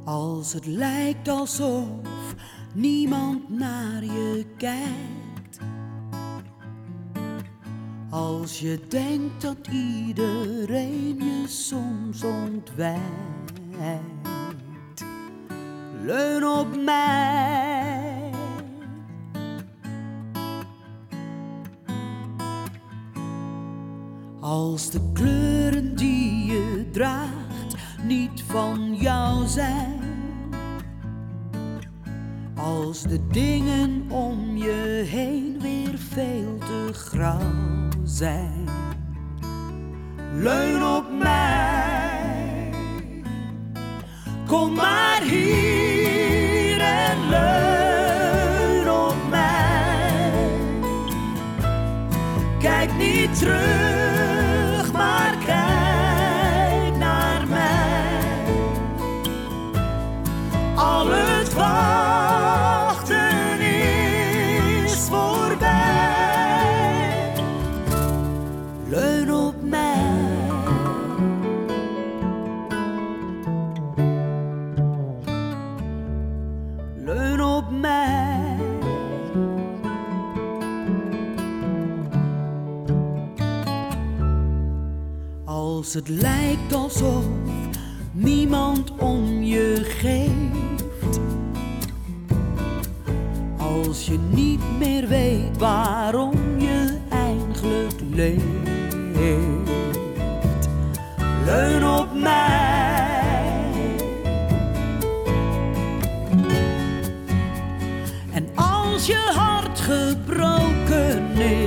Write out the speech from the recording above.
Als het lijkt alsof niemand naar je kijkt. Als je denkt dat iedereen je soms ontwijkt. Leun op mij. Als de kleuren die je draagt niet van jou zijn. Als de dingen om je heen weer veel te grauw zijn. Leun op mij. Kom maar hier en leun op mij. Kijk niet terug, maar kijk naar mij. Al het wachten is voorbij. Leun op mij. Leun op mij. Als het lijkt alsof niemand om je geeft. Als je niet meer weet waarom je eigenlijk leeft. Leun op mij. En als je hart gebroken is.